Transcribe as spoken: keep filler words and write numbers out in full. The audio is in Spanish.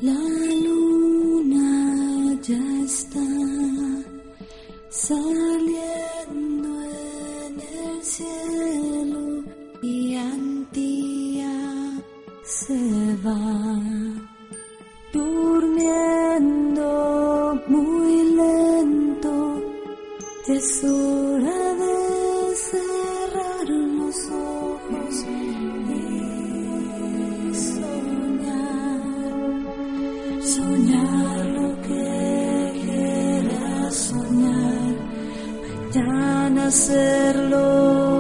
La luna ya está saliendo en el cielo y Antía se va durmiendo muy lento. Es hora de cerrar los ojos y soñar, soñar lo que quieras soñar, mañana hacerlo.